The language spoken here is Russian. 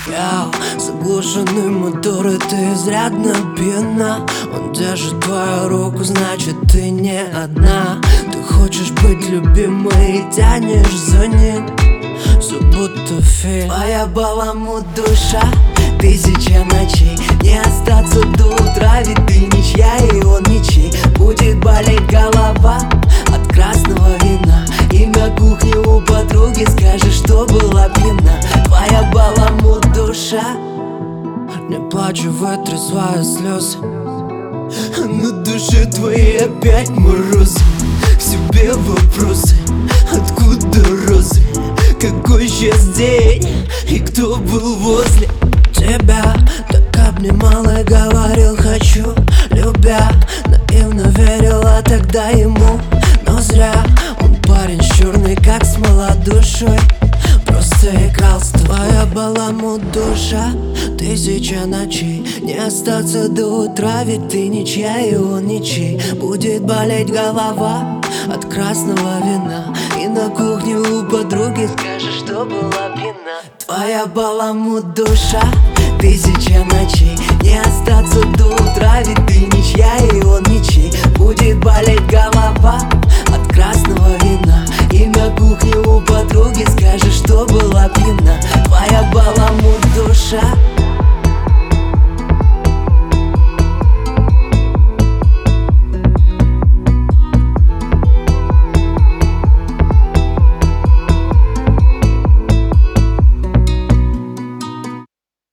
Я заглушенный мотор, и ты изрядно пьяна. Он держит твою руку, значит ты не одна. Ты хочешь быть любимой и тянешь за ним, все будто фильм. Твоя баламут душа, тысяча ночей. Не остаться до утра, ведь ты ничья и он ничей. Будет болеть голова от красного вина, и на кухне у подруги скажешь, что была пьяна. Твоя баламут душа, не плачу, вытри свои слезы. На душе твоей опять мороз. К себе вопросы: откуда розы? Какой сейчас день? И кто был возле тебя? Так обнимал и говорил хочу, любя. Наивно верила тогда ему, но зря. Он парень черный, как смола душой, просто игрался. Твоя баламут душа, тысяча ночей. Не остаться до утра, ведь ты ничья и он ничей. Будет болеть голова от красного вина, и на кухне у подруги скажешь, что была пьяна. Твоя баламут душа, тысяча ночей. Не остаться до утра, ведь ты ничья и он ничей. Будет болеть голова от красного вина, и на кухне у подруги скажешь, что была пьяна. Твоя баламут душа.